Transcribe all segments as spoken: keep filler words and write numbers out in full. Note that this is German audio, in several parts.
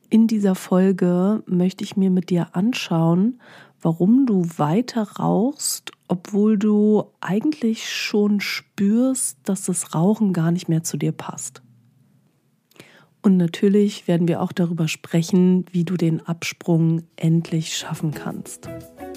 In dieser Folge möchte ich mir mit dir anschauen, warum du weiter rauchst, obwohl du eigentlich schon spürst, dass das Rauchen gar nicht mehr zu dir passt. Und natürlich werden wir auch darüber sprechen, wie du den Absprung endlich schaffen kannst.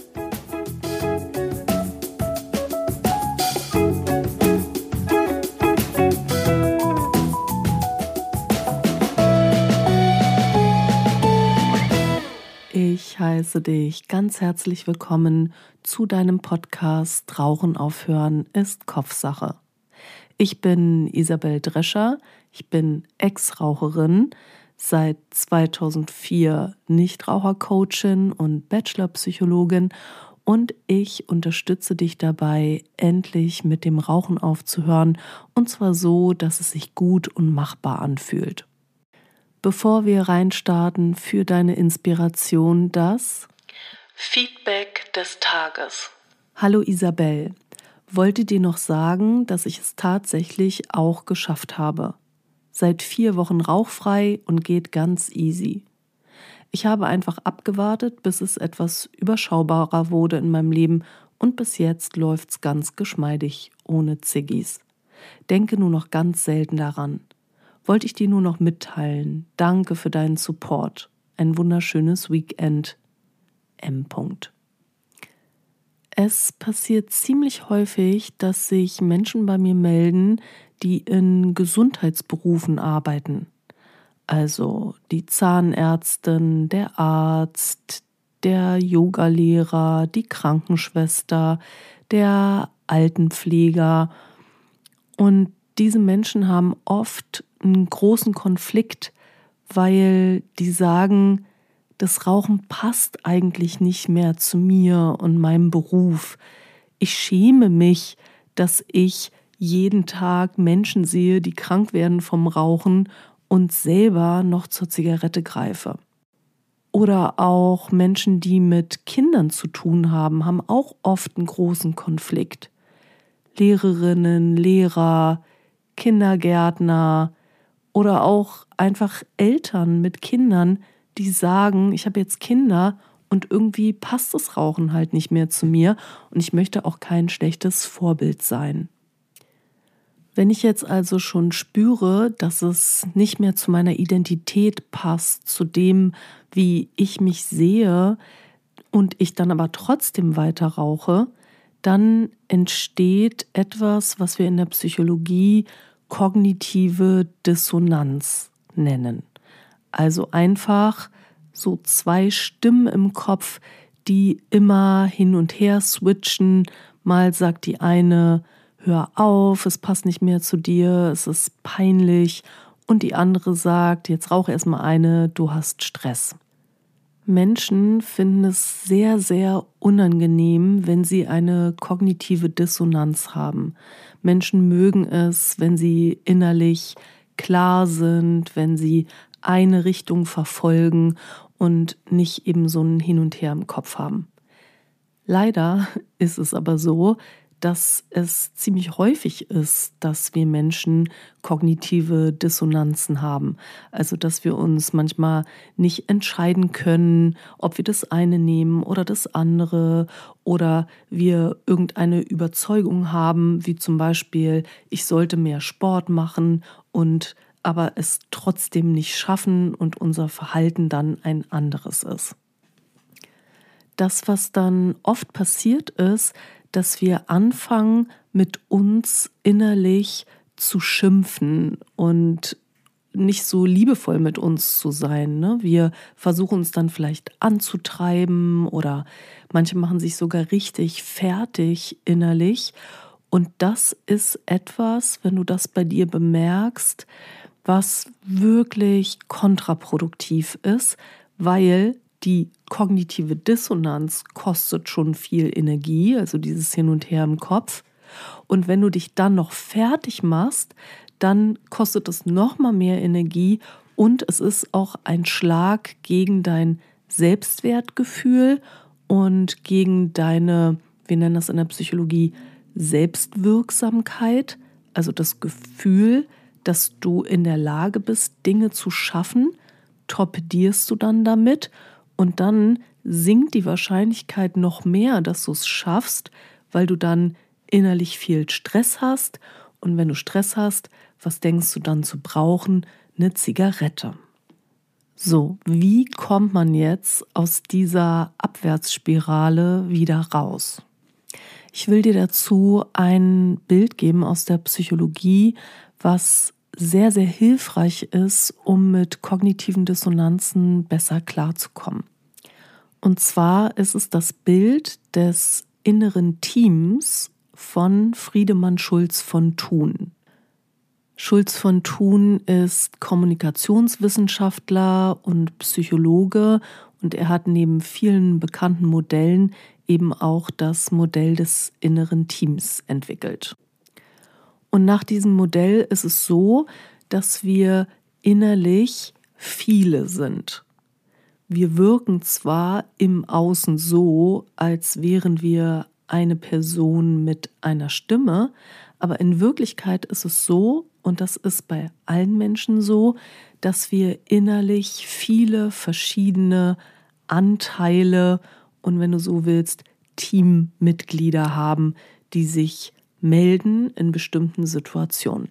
Ich heiße dich ganz herzlich willkommen zu deinem Podcast Rauchen aufhören ist Kopfsache. Ich bin Isabel Drescher, ich bin Ex-Raucherin, seit zweitausendvier Nichtraucher-Coachin und Bachelor-Psychologin und ich unterstütze dich dabei, endlich mit dem Rauchen aufzuhören, und zwar so, dass es sich gut und machbar anfühlt. Bevor wir reinstarten, für deine Inspiration das Feedback des Tages. Hallo Isabel, wollte dir noch sagen, dass ich es tatsächlich auch geschafft habe. Seit vier Wochen rauchfrei und geht ganz easy. Ich habe einfach abgewartet, bis es etwas überschaubarer wurde in meinem Leben und bis jetzt läuft's ganz geschmeidig, ohne Ziggis. Denke nur noch ganz selten daran. Wollte ich dir nur noch mitteilen. Danke für deinen Support. Ein wunderschönes Weekend. M. Es passiert ziemlich häufig, dass sich Menschen bei mir melden, die in Gesundheitsberufen arbeiten. Also die Zahnärztin, der Arzt, der Yogalehrer, die Krankenschwester, der Altenpfleger. Und diese Menschen haben oft einen großen Konflikt, weil die sagen, das Rauchen passt eigentlich nicht mehr zu mir und meinem Beruf. Ich schäme mich, dass ich jeden Tag Menschen sehe, die krank werden vom Rauchen und selber noch zur Zigarette greife. Oder auch Menschen, die mit Kindern zu tun haben, haben auch oft einen großen Konflikt. Lehrerinnen, Lehrer, Kindergärtner oder auch einfach Eltern mit Kindern, die sagen, ich habe jetzt Kinder und irgendwie passt das Rauchen halt nicht mehr zu mir und ich möchte auch kein schlechtes Vorbild sein. Wenn ich jetzt also schon spüre, dass es nicht mehr zu meiner Identität passt, zu dem, wie ich mich sehe, und ich dann aber trotzdem weiter rauche, dann entsteht etwas, was wir in der Psychologie kognitive Dissonanz nennen. Also einfach so zwei Stimmen im Kopf, die immer hin und her switchen. Mal sagt die eine, hör auf, es passt nicht mehr zu dir, es ist peinlich. Und die andere sagt, jetzt rauch erstmal eine, du hast Stress. Menschen finden es sehr, sehr unangenehm, wenn sie eine kognitive Dissonanz haben. Menschen mögen es, wenn sie innerlich klar sind, wenn sie eine Richtung verfolgen und nicht eben so ein Hin und Her im Kopf haben. Leider ist es aber so, dass es ziemlich häufig ist, dass wir Menschen kognitive Dissonanzen haben. Also dass wir uns manchmal nicht entscheiden können, ob wir das eine nehmen oder das andere, oder wir irgendeine Überzeugung haben, wie zum Beispiel, ich sollte mehr Sport machen und aber es trotzdem nicht schaffen und unser Verhalten dann ein anderes ist. Das, was dann oft passiert ist, dass wir anfangen, mit uns innerlich zu schimpfen und nicht so liebevoll mit uns zu sein. Ne? Wir versuchen uns dann vielleicht anzutreiben oder manche machen sich sogar richtig fertig innerlich. Und das ist etwas, wenn du das bei dir bemerkst, was wirklich kontraproduktiv ist, weil die kognitive Dissonanz kostet schon viel Energie, also dieses Hin und Her im Kopf. Und wenn du dich dann noch fertig machst, dann kostet es noch mal mehr Energie und es ist auch ein Schlag gegen dein Selbstwertgefühl und gegen deine, wir nennen das in der Psychologie, Selbstwirksamkeit, also das Gefühl, dass du in der Lage bist, Dinge zu schaffen, torpedierst du dann damit und dann sinkt die Wahrscheinlichkeit noch mehr, dass du es schaffst, weil du dann innerlich viel Stress hast. Und wenn du Stress hast, was denkst du dann zu brauchen? Eine Zigarette. So, wie kommt man jetzt aus dieser Abwärtsspirale wieder raus? Ich will dir dazu ein Bild geben aus der Psychologie, was sehr, sehr hilfreich ist, um mit kognitiven Dissonanzen besser klarzukommen. Und zwar ist es das Bild des inneren Teams von Friedemann Schulz von Thun. Schulz von Thun ist Kommunikationswissenschaftler und Psychologe und er hat neben vielen bekannten Modellen eben auch das Modell des inneren Teams entwickelt. Und nach diesem Modell ist es so, dass wir innerlich viele sind. Wir wirken zwar im Außen so, als wären wir eine Person mit einer Stimme, aber in Wirklichkeit ist es so, und das ist bei allen Menschen so, dass wir innerlich viele verschiedene Anteile und wenn du so willst, Teammitglieder haben, die sich melden in bestimmten Situationen.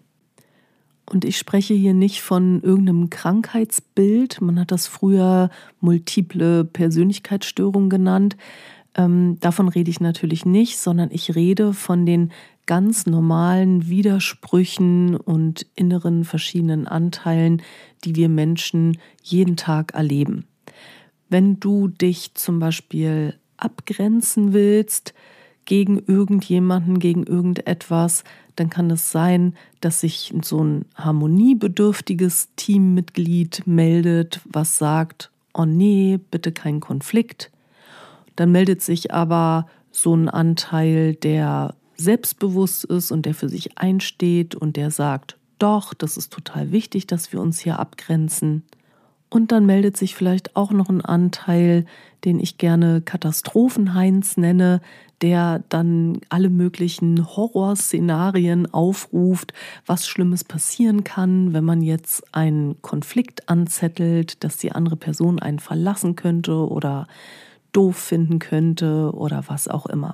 Und ich spreche hier nicht von irgendeinem Krankheitsbild, man hat das früher multiple Persönlichkeitsstörung genannt, ähm, davon rede ich natürlich nicht, sondern ich rede von den ganz normalen Widersprüchen und inneren verschiedenen Anteilen, die wir Menschen jeden Tag erleben. Wenn du dich zum Beispiel abgrenzen willst gegen irgendjemanden, gegen irgendetwas, dann kann es sein, dass sich so ein harmoniebedürftiges Teammitglied meldet, was sagt, oh nee, bitte kein Konflikt. Dann meldet sich aber so ein Anteil, der selbstbewusst ist und der für sich einsteht und der sagt, doch, das ist total wichtig, dass wir uns hier abgrenzen. Und dann meldet sich vielleicht auch noch ein Anteil, den ich gerne Katastrophenheinz nenne, der dann alle möglichen Horrorszenarien aufruft, was Schlimmes passieren kann, wenn man jetzt einen Konflikt anzettelt, dass die andere Person einen verlassen könnte oder doof finden könnte oder was auch immer.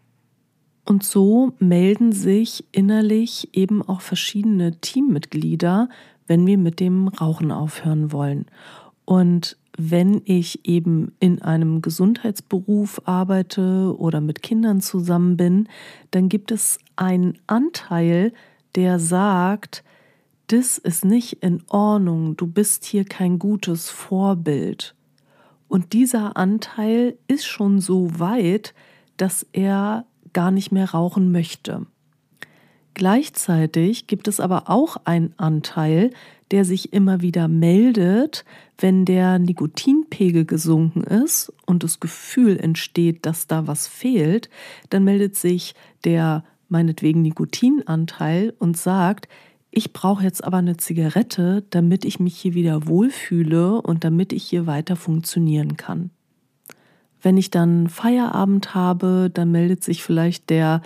Und so melden sich innerlich eben auch verschiedene Teammitglieder, wenn wir mit dem Rauchen aufhören wollen. Und wenn ich eben in einem Gesundheitsberuf arbeite oder mit Kindern zusammen bin, dann gibt es einen Anteil, der sagt, das ist nicht in Ordnung, du bist hier kein gutes Vorbild. Und dieser Anteil ist schon so weit, dass er gar nicht mehr rauchen möchte. Gleichzeitig gibt es aber auch einen Anteil, der sich immer wieder meldet, wenn der Nikotinpegel gesunken ist und das Gefühl entsteht, dass da was fehlt, dann meldet sich der meinetwegen Nikotinanteil und sagt, ich brauche jetzt aber eine Zigarette, damit ich mich hier wieder wohlfühle und damit ich hier weiter funktionieren kann. Wenn ich dann Feierabend habe, dann meldet sich vielleicht der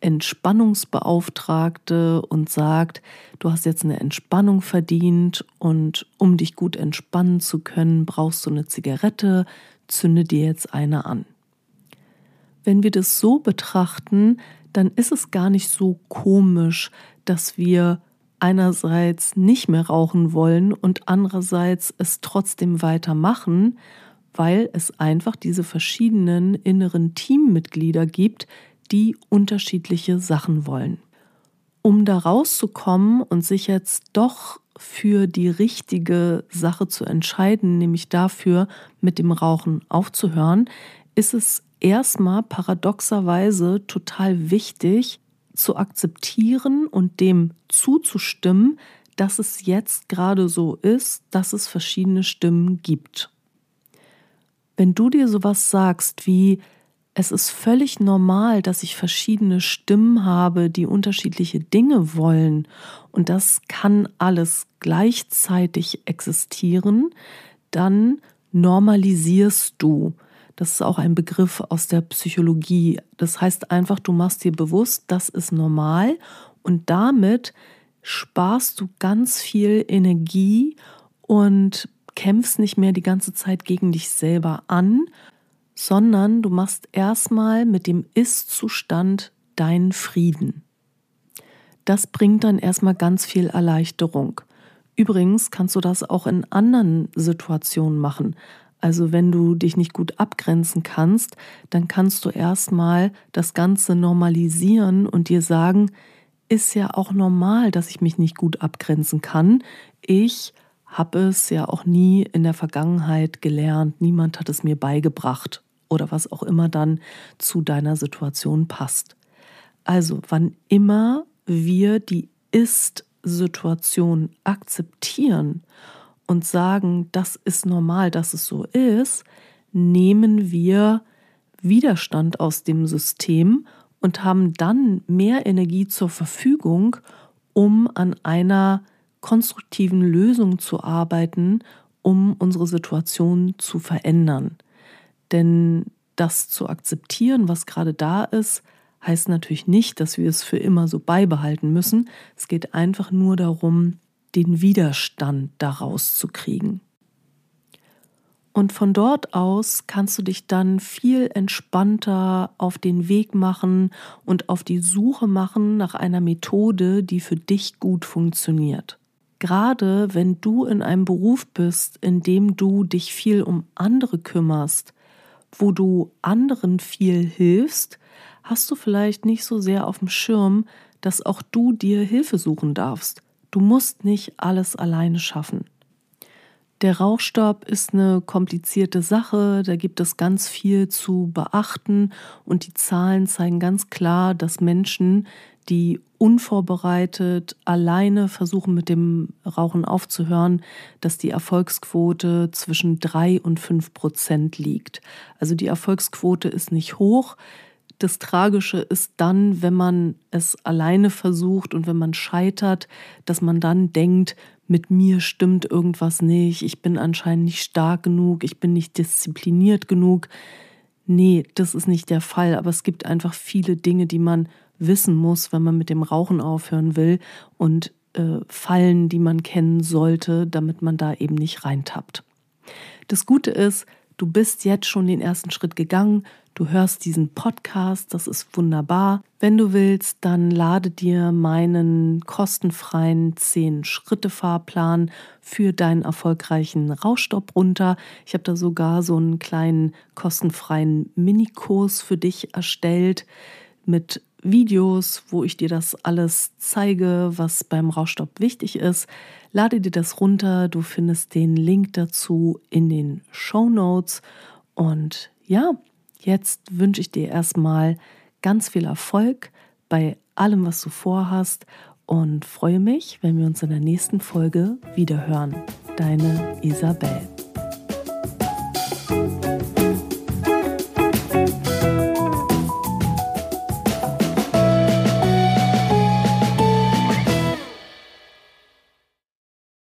Entspannungsbeauftragte und sagt, du hast jetzt eine Entspannung verdient und um dich gut entspannen zu können, brauchst du eine Zigarette, zünde dir jetzt eine an. Wenn wir das so betrachten, dann ist es gar nicht so komisch, dass wir einerseits nicht mehr rauchen wollen und andererseits es trotzdem weitermachen, weil es einfach diese verschiedenen inneren Teammitglieder gibt, die unterschiedliche Sachen wollen. Um da rauszukommen und sich jetzt doch für die richtige Sache zu entscheiden, nämlich dafür, mit dem Rauchen aufzuhören, ist es erstmal paradoxerweise total wichtig, zu akzeptieren und dem zuzustimmen, dass es jetzt gerade so ist, dass es verschiedene Stimmen gibt. Wenn du dir sowas sagst wie, es ist völlig normal, dass ich verschiedene Stimmen habe, die unterschiedliche Dinge wollen und das kann alles gleichzeitig existieren, dann normalisierst du. Das ist auch ein Begriff aus der Psychologie. Das heißt einfach, du machst dir bewusst, das ist normal und damit sparst du ganz viel Energie und kämpfst nicht mehr die ganze Zeit gegen dich selber an, sondern du machst erstmal mit dem Ist-Zustand deinen Frieden. Das bringt dann erstmal ganz viel Erleichterung. Übrigens kannst du das auch in anderen Situationen machen. Also wenn du dich nicht gut abgrenzen kannst, dann kannst du erstmal das Ganze normalisieren und dir sagen, ist ja auch normal, dass ich mich nicht gut abgrenzen kann. Ich habe es ja auch nie in der Vergangenheit gelernt. Niemand hat es mir beigebracht oder was auch immer dann zu deiner Situation passt. Also wann immer wir die Ist-Situation akzeptieren und sagen, das ist normal, dass es so ist, nehmen wir Widerstand aus dem System und haben dann mehr Energie zur Verfügung, um an einer konstruktiven Lösung zu arbeiten, um unsere Situation zu verändern. Denn das zu akzeptieren, was gerade da ist, heißt natürlich nicht, dass wir es für immer so beibehalten müssen. Es geht einfach nur darum, den Widerstand daraus zu kriegen. Und von dort aus kannst du dich dann viel entspannter auf den Weg machen und auf die Suche machen nach einer Methode, die für dich gut funktioniert. Gerade wenn du in einem Beruf bist, in dem du dich viel um andere kümmerst, wo du anderen viel hilfst, hast du vielleicht nicht so sehr auf dem Schirm, dass auch du dir Hilfe suchen darfst. Du musst nicht alles alleine schaffen. Der Rauchstopp ist eine komplizierte Sache, da gibt es ganz viel zu beachten und die Zahlen zeigen ganz klar, dass Menschen, die unvorbereitet alleine versuchen mit dem Rauchen aufzuhören, dass die Erfolgsquote zwischen drei und fünf Prozent liegt. Also die Erfolgsquote ist nicht hoch. Das Tragische ist dann, wenn man es alleine versucht und wenn man scheitert, dass man dann denkt, mit mir stimmt irgendwas nicht, ich bin anscheinend nicht stark genug, ich bin nicht diszipliniert genug. Nee, das ist nicht der Fall, aber es gibt einfach viele Dinge, die man wissen muss, wenn man mit dem Rauchen aufhören will und äh, Fallen, die man kennen sollte, damit man da eben nicht reintappt. Das Gute ist, du bist jetzt schon den ersten Schritt gegangen, du hörst diesen Podcast, das ist wunderbar. Wenn du willst, dann lade dir meinen kostenfreien zehn-Schritte-Fahrplan für deinen erfolgreichen Rauchstopp runter. Ich habe da sogar so einen kleinen kostenfreien Minikurs für dich erstellt mit Videos, wo ich dir das alles zeige, was beim Rauchstopp wichtig ist. Lade dir das runter, du findest den Link dazu in den Shownotes. Und ja, jetzt wünsche ich dir erstmal ganz viel Erfolg bei allem, was du vorhast und freue mich, wenn wir uns in der nächsten Folge wiederhören. Deine Isabel.